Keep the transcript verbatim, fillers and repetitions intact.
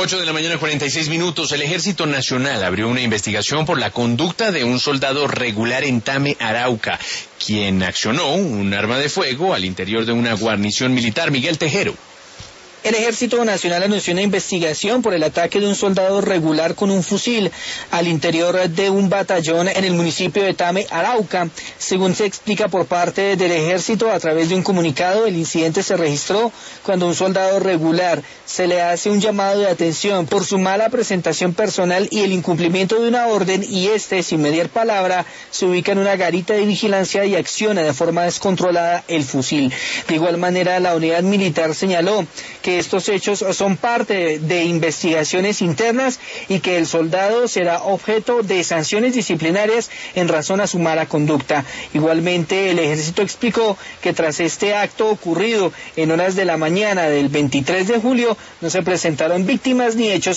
ocho de la mañana, cuarenta y seis minutos. El Ejército Nacional abrió una investigación por la conducta de un soldado regular en Tame, Arauca, quien accionó un arma de fuego al interior de una guarnición militar. Miguel Tejero. El Ejército Nacional anunció una investigación por el ataque de un soldado regular con un fusil al interior de un batallón en el municipio de Tame, Arauca. Según se explica por parte del Ejército a través de un comunicado, el incidente se registró cuando un soldado regular se le hace un llamado de atención por su mala presentación personal y el incumplimiento de una orden, y este, sin mediar palabra, se ubica en una garita de vigilancia y acciona de forma descontrolada el fusil. De igual manera, la unidad militar señaló que estos hechos son parte de investigaciones internas y que el soldado será objeto de sanciones disciplinarias en razón a su mala conducta. Igualmente, el Ejército explicó que tras este acto ocurrido en horas de la mañana del veintitrés de julio, no se presentaron víctimas ni hechos